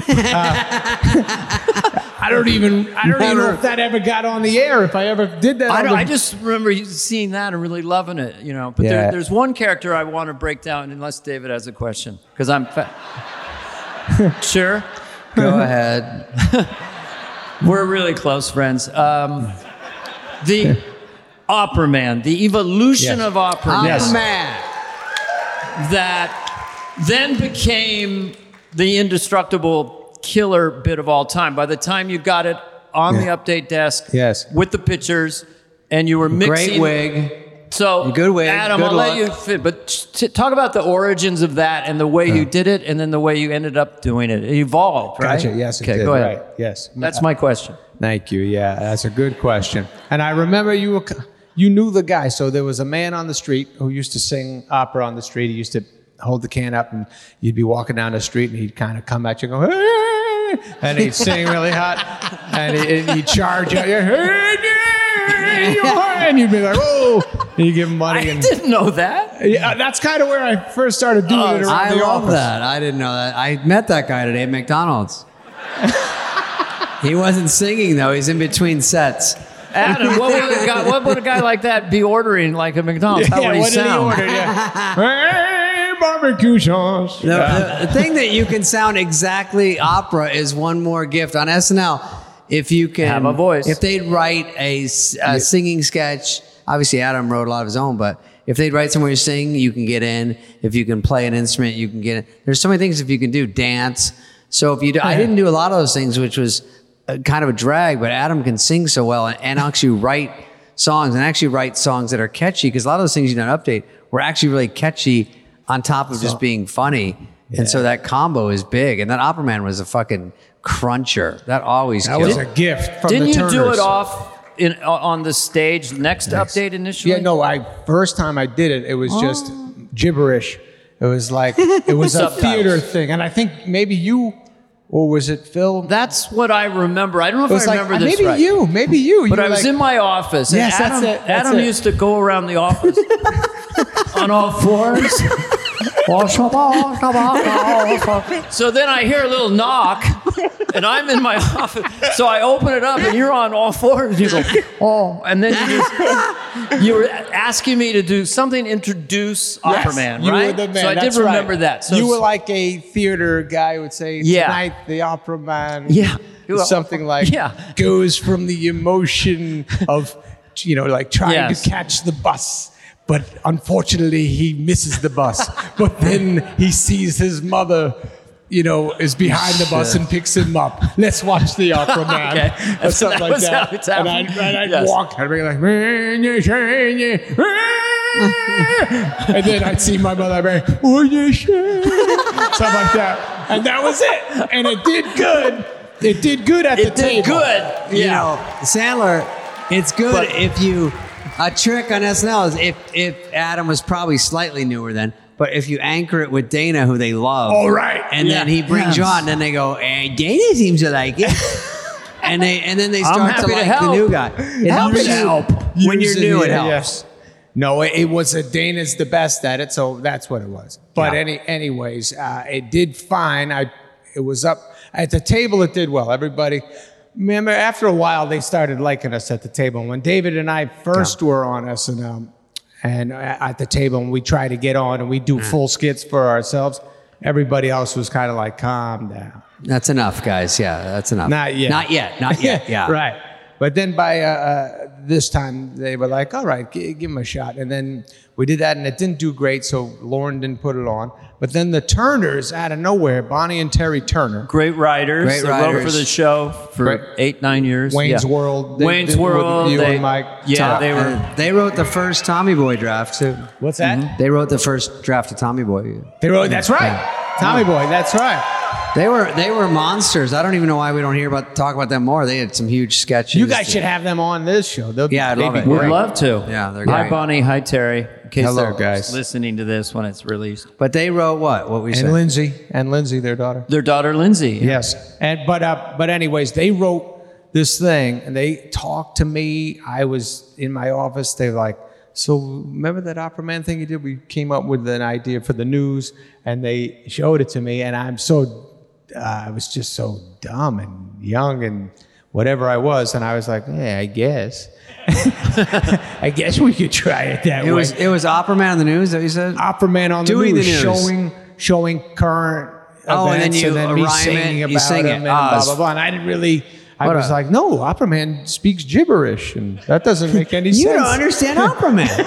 I don't even. I don't even know if that ever got on the air. If I ever did that. I on don't. the- I just remember you seeing that and really loving it, you know. But Yeah. there, there's one character I want to break down, unless David has a question, because I'm. Fa- sure. Go ahead. We're really close friends. Um, the Opera Man, the evolution Yes. of Opera I'm Man, a man. that then became the indestructible killer bit of all time. By the time you got it on the update desk, Yes. with the pictures, and you were mixing. Great wig. So, Good wig, Adam, good I'll let look. you fit, but t- talk about the origins of that and the way you did it, and then the way you ended up doing it. It evolved, right? Gotcha. Yes. It Okay, did. go ahead. Right. Yes. That's my question. Thank you. Yeah, that's a good question. And I remember you were, you knew the guy. So there was a man on the street who used to sing opera on the street. He used to hold the can up, and you'd be walking down the street, and he'd kind of come at you and go, hey, and he'd sing really hot, and he- and he'd charge you, hey, yeah, and you'd be like, whoa, and you give him money. I And didn't know that. yeah, that's kind of where I first started doing it around I the love office. that. I didn't know that. I met that guy today at McDonald's. He wasn't singing though. He's in between sets. Adam, what would, a guy, what would a guy like that be ordering like at McDonald's? How would he what sound? did he order? Yeah. Hey, barbecue sauce. The, the, the thing that you can sound exactly opera is one more gift on S N L. If you can Have a voice. If they'd write a, s- a singing sketch, obviously Adam wrote a lot of his own, but if they'd write somewhere you sing, you can get in. If you can play an instrument, you can get in. There's so many things if you can do. Dance. So if you do, I didn't do a lot of those things, which was a, kind of a drag, but Adam can sing so well and, and actually write songs and actually write songs that are catchy, because a lot of those things you don't update were actually really catchy on top of just being funny. And so that combo is big. And that Opera Man was a fucking cruncher. That always That killed. was a gift from Didn't the you Turners. do it off in, on the stage next update initially? Yeah, no. I first time I did it, it was just gibberish. It was like it was a Subtitles. theater thing, and I think maybe you, or was it Phil? That's what I remember. I don't know if it was I like remember uh, this maybe right. you, maybe you. But you I were was like, in my office. Yes, and that's Adam, it, that's Adam it. used to go around the office on all fours. So then I hear a little knock, and I'm in my office. So I open it up, and you're on all fours. You go, oh, and then you just you were asking me to do something, introduce Opera Yes, Man, you right? were the man. So I That's did remember right. that. So you were like a theater guy who would say, Yeah. "Tonight, the Opera Man." Yeah. something like Yeah. goes from the emotion of, you know, like trying Yes. to catch the bus. But unfortunately, he misses the bus. But then he sees his mother, you know, is behind the bus and picks him up. Let's watch the Opera Man. Okay. Or something That like was that. how it's and I'd, happened. and I'd Yes. walk and I'd be like, and then I'd see my mother be, something like that. And that was it. And it did good. It did good at the it did table. good. You Yeah. know, Sandler, it's good But- if you, a trick on S N L is if, if Adam was probably slightly newer then, but if you anchor it with Dana, who they love. Oh, right. And then Yeah. he brings you Yes. on, and then they go, hey, Dana seems to like it. and they and then they I'm start happy to to like help. the new guy. It Happy helps to you help. when you're Using new. It it, helps. yes. No, it, it was a Dana's the best at it, so that's what it was. But Yeah. any, anyways, uh, it did fine. I, it was up at the table. It did well. Everybody, remember, after a while, they started liking us at the table. When David and I first were on S N L, and at the table, and we try to get on, and we do full skits for ourselves. Everybody else was kind of like, calm down. That's enough, guys. Yeah, that's enough. Not yet. Not yet. Not yet. Yeah. Right. But then by uh, uh, this time, they were like, all right, g- give him a shot. And then we did that, and it didn't do great, so Lauren didn't put it on. But then the Turners, out of nowhere, Bonnie and Terry Turner, Great writers. Great They wrote writers. for the show for Great. eight, nine years. Wayne's Yeah. World. they Wayne's did with World. you they, and Mike. Yeah, Tom- they were. uh, they wrote the first Tommy Boy draft too. What's that? They wrote the first draft of Tommy Boy. They wrote, that's right. Tommy Boy, that's right. They were they were monsters. I don't even know why we don't hear about talk about them more. They had some huge sketches. You guys should have them on this show. They'll, Yeah, I'd they'd love be it. Would great. love to. Yeah, they're Hi, great. Bonnie. Hi, Terry. In case Hello, they're guys. listening to this when it's released. But they wrote what? What we And said. Lindsay, and Lindsay, their daughter. Their daughter, Lindsay. Yes. And but uh, but anyways, they wrote this thing and they talked to me. I was in my office. They were like, so remember that Opera Man thing you did? We came up with an idea for the news, and they showed it to me. And I'm so uh, I was just so dumb and young and whatever I was, and I was like, yeah, I guess. I guess we could try it that It way. was it was Opera Man on the news that you said. Opera Man on the Doing the news, news. showing showing current Oh, and then events, you and then me rhyme it, singing you about sing them it. and Ah, blah it's- blah blah. And I didn't really. I What was a- like, no, Opera Man speaks gibberish, and that doesn't make any You sense. don't understand Opera Man.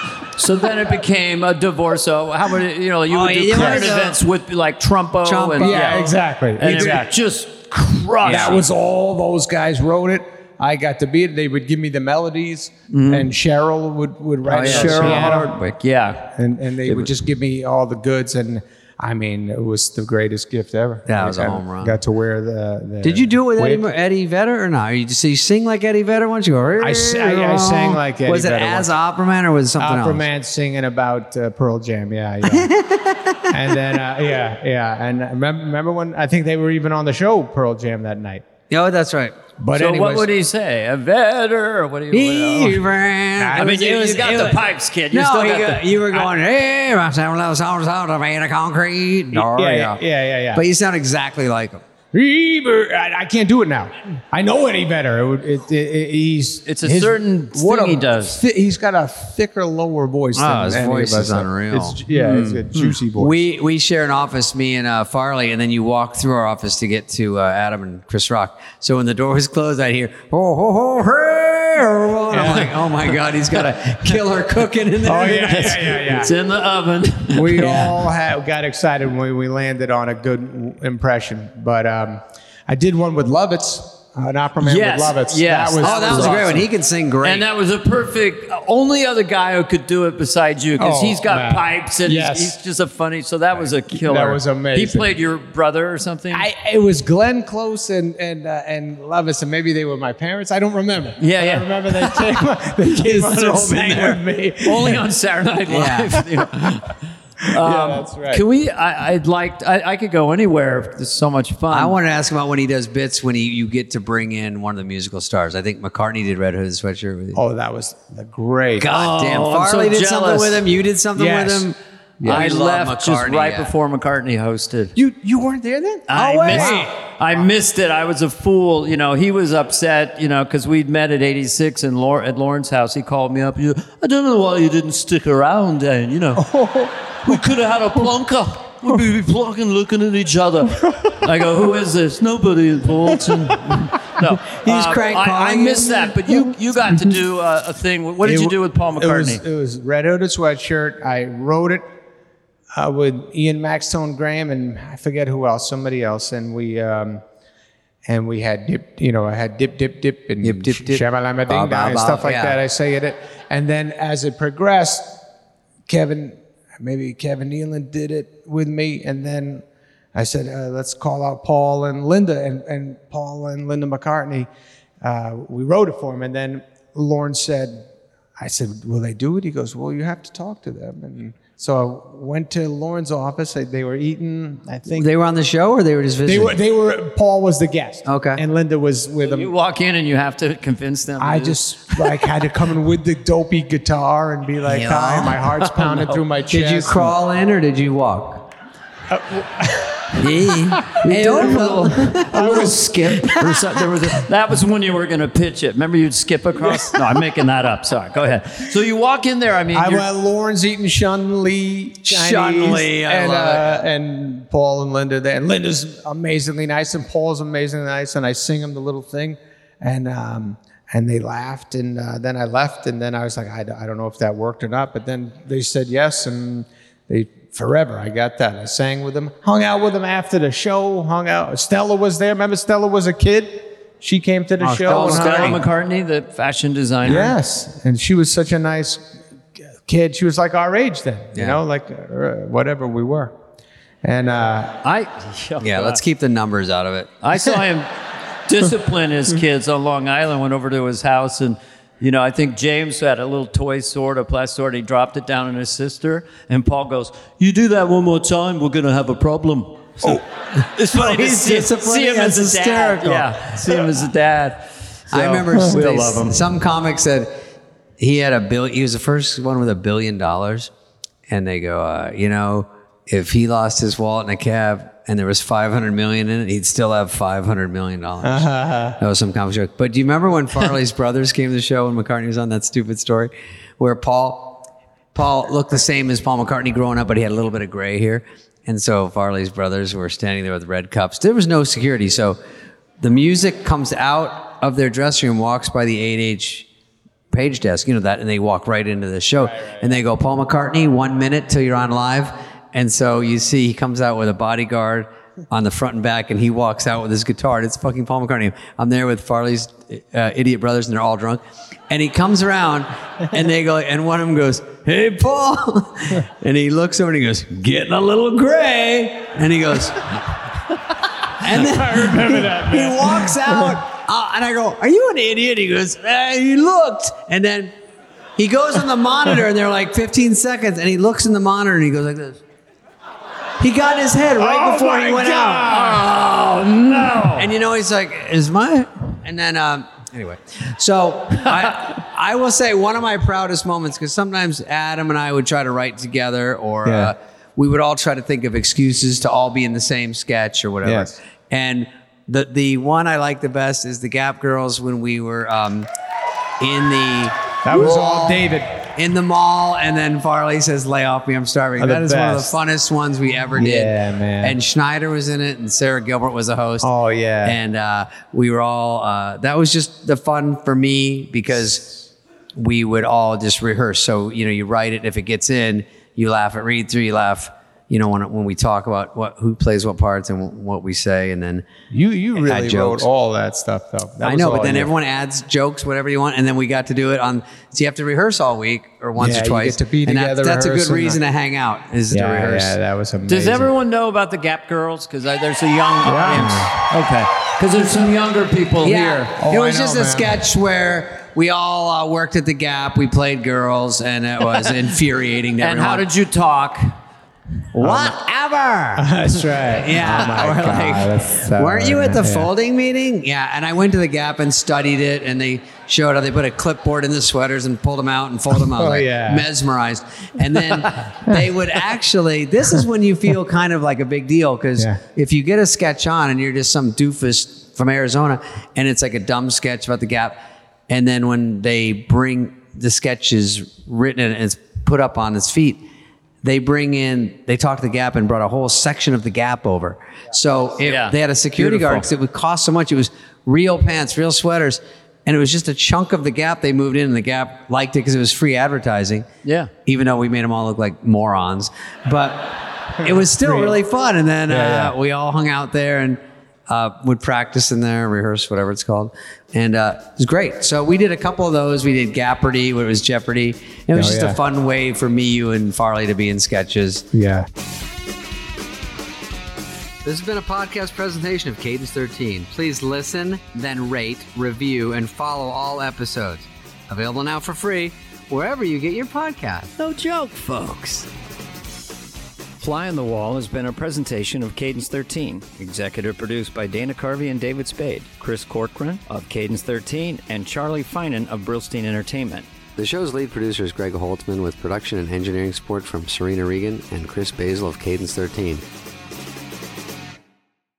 So then it became a divorce. So how would it, you know, you Oh, would do yeah, current so- events with like Trumpo. Trumpo. And, Yeah, exactly, And it exactly. just crushed. That was all those guys wrote it. I got to be it. They would give me the melodies, Mm-hmm. and Cheryl would would write it on Cheryl piano, Hardwick. Yeah. and and they would just give me all the goods. And I mean, it was the greatest gift ever. That was a I home run. Got to wear the. the Did you do it with Eddie, wig. Eddie Vedder or not? You just you sing like Eddie Vedder once you go. I s- I- I sang like Eddie Was it Vedder as once. Opera Man or was it something Opera else? Man singing about uh, Pearl Jam, yeah, yeah. and then, uh, yeah, yeah. And remember, remember when I think they were even on the show Pearl Jam that night. Oh, that's right. But So anyways, what would he say? A Vedder? Or what do you? He What, ran. I mean, you, you got the pipes, kid. You No, still he got go- the, you were going, hey, I sound like sound sound made of concrete. Oh, yeah, yeah, yeah, yeah, yeah. But you sound exactly like him. Reber- I, I can't do it now. I know Eddie Vedder. It, would- it, it, it, he's It's a certain what thing a he does. thi- he's got a thicker, lower voice. Oh, than his any of voice us is have. unreal. It's, yeah, it's a juicy voice. We we share an office, me and uh, Farley, and then you walk through our office to get to uh, Adam and Chris Rock. So when the door was closed, I'd hear, oh, ho, ho, hey, and I'm like, oh my God, he's got a killer cooking in there. Oh yeah, yeah, yeah, yeah. It's in the oven. we all had, got excited when we landed on a good w- impression. But um, I did one with Lovitz, an opera man Yes, with Lovitz. yes. That was, Oh, that was a great one. awesome. He can sing great. And that was a perfect, only other guy who could do it besides you because Oh, he's got man. pipes and Yes. he's, he's just a funny. So that was a killer. That was amazing. He played your brother or something. I, it was Glenn Close and and uh, and Lovitz, and maybe they were my parents. I don't remember. Yeah, But yeah. I remember they came, they came on throw and 'em in sang there. with me. only on Saturday Night Live. you know. yeah, that's right. Can we? I, I'd like. I, I could go anywhere. It's so much fun. I wanted to ask about when he does bits when he, you get to bring in one of the musical stars. I think McCartney did Red Hooded Sweatshirt with you. Oh, that was the great. God damn. Oh, I'm so Farley did something jealous. with him. You did something Yes. with him. I We love left just McCartney, right yeah. before McCartney hosted. You you weren't there then? I oh, wait. missed, I missed it. I was a fool. You know, he was upset, you know, because we'd met at eighty-six in Laur- at Lauren's house. He called me up. You, I don't know why you didn't stick around, and, you know, we could have had a plunker. We'd be plunking looking at each other. I go, who is this? Nobody in Bolton. No. He's Um, crank I, I calling missed you. that, but you, you got to do a, a thing. What did It you w- do with Paul It was, McCartney? it was Red Hooded Sweatshirt. I wrote it uh, with Ian Maxtone Graham and I forget who else, somebody else, and we um, and we had dip, you know, I had dip, dip, dip, and Dip, dip, dip. shamalama Ba, ding ba, dong and ba, stuff like yeah. that. I say it, and then as it progressed, Kevin, maybe Kevin Nealon did it with me, and then I said, uh, let's call out Paul and Linda, and, and Paul and Linda McCartney. Uh, we wrote it for him, and then Lorne said, I said, will they do it? He goes, well, you have to talk to them and So I went to Lauren's office. They- They were eating, I think. They were on the show, or they were just They visiting? were, they were, Paul was the guest. Okay. And Linda was with You him. walk in and you have to convince them. I to- just like had to come in with the dopey guitar and be like, Yeah. hi, my heart's pounding through my chest. Did you crawl in or did you walk? hey, hey, don't know. a little skip or something. There was a, that was when you were going to pitch it. Remember, you'd skip across. No, I'm making that up. Sorry. Go ahead. So you walk in there. I mean, I you're- went, Lauren's eating Shun Li Chinese, Shun Li, I and, love uh, and Paul and Linda there. And Linda's amazingly nice, and Paul's amazingly nice. And I sing him the little thing, and um, and they laughed. And uh, then I left, and then I was like, I, I don't know if that worked or not. But then they said yes, and they forever. I got that. I sang with them, hung out with them after the show. Hung out. Stella was there. Remember, Stella was a kid. She came to the Oh, show. and Stella hung- McCartney, the fashion designer. Yes, and she was such a nice kid. She was like our age then, you Yeah. know, like uh, whatever we were. And uh, I. Yeah, let's keep the numbers out of it. I saw him discipline his kids on Long Island. Went over to his house, and you know, I think James had a little toy sword, a plastic sword. He dropped it down on his sister, and Paul goes, "You do that one more time, we're gonna have a problem." So, it's funny to he's see, disciplining. see him That's as a dad. hysterical. Yeah, see him as a dad. So, I remember we they- love him. some comic said he had a bill. He was the first one with a billion dollars, and they go, uh, you know, if he lost his wallet in a cab and there was five hundred million in it, he'd still have five hundred million dollars. That was some comic joke. But do you remember when Farley's brothers came to the show when McCartney was on that stupid story, where Paul Paul looked the same as Paul McCartney growing up, but he had a little bit of gray here. And so Farley's brothers were standing there with red cups. There was no security, so the music comes out of their dressing room, walks by the eight H page desk, you know that, and they walk right into the show. And they go, Paul McCartney, one minute till you're on live. And so you see he comes out with a bodyguard on the front and back, and he walks out with his guitar, and it's fucking Paul McCartney. I'm there with Farley's uh, idiot brothers, and they're all drunk. And he comes around, and they go, and one of them goes, "Hey, Paul," and he looks over and he goes, "Getting a little gray," and he goes, and then I remember that, man. He walks out, uh, and I go, "Are you an idiot?" He goes, eh, "He looked," and then he goes on the monitor, and they're like fifteen seconds, and he looks in the monitor, and he goes like this. He got in his head right Oh before my he went God. out. Oh no! And you know he's like, "Is my?" And then um, anyway, so I I will say one of my proudest moments, because sometimes Adam and I would try to write together, or Yeah. uh, we would all try to think of excuses to all be in the same sketch or whatever. Yes. And the the one I like the best is the Gap Girls when we were um, in the that was mall- all David. in the mall, and then Farley says, "Lay off me, I'm starving." Oh, the That is one of the best. funnest ones we ever did. Yeah, man. And Schneider was in it, and Sarah Gilbert was the host. Oh, yeah. And uh, we were all. Uh, that was just the fun for me because we would all just rehearse. So you know, you write it. If it gets in, you laugh at read through. You laugh. You know, when when we talk about what who plays what parts and what we say, and then You you add really jokes. wrote all that stuff though. That I was know, all but then you. everyone adds jokes, whatever you want, and then we got to do it on. So you have to rehearse all week or once Yeah, or you twice. get to be and together, That's, that's a good rehearse, and reason that- to hang out is to Yeah, rehearse. yeah, that was amazing. Does everyone know about the Gap Girls? Because there's a young audience. Okay. Because there's some younger people Yeah, here. Oh, it was I know, just a man. sketch where we all uh, worked at the Gap. We played girls, and it was infuriating to And everyone. how did you talk? Whatever. That's right. Yeah, Oh my we're God, like, that's so- weren't you at the yeah. folding meeting? Yeah, and I went to the Gap and studied it, and they showed how they put a clipboard in the sweaters and pulled them out and folded them out. I was Oh, like, yeah. mesmerized. And then they would actually, this is when you feel kind of like a big deal, because Yeah. if you get a sketch on and you're just some doofus from Arizona, and it's like a dumb sketch about the Gap, and then when they bring the sketches written and it's put up on its feet, they bring in, they talked to the Gap and brought a whole section of the Gap over. So if Yeah. they had a security Beautiful. guard because it would cost so much. It was real pants, real sweaters, and it was just a chunk of the Gap they moved in, and the Gap liked it because it was free advertising. Yeah. Even though we made them all look like morons. But it was still really fun. And then Yeah, uh, yeah. we all hung out there and uh, would practice in there, rehearse, whatever it's called. And uh, it was great. So we did a couple of those. We did Gapperty, where it was Jeopardy. It was Oh, just yeah. a fun way for me, you, and Farley to be in sketches. Yeah. This has been a podcast presentation of Cadence thirteen. Please listen, then rate, review, and follow all episodes. Available now for free wherever you get your podcasts. No joke, folks. Fly on the Wall has been a presentation of Cadence thirteen, executive produced by Dana Carvey and David Spade, Chris Corcoran of Cadence thirteen, and Charlie Finan of Brillstein Entertainment. The show's lead producer is Greg Holtzman with production and engineering support from Serena Regan and Chris Basil of Cadence thirteen.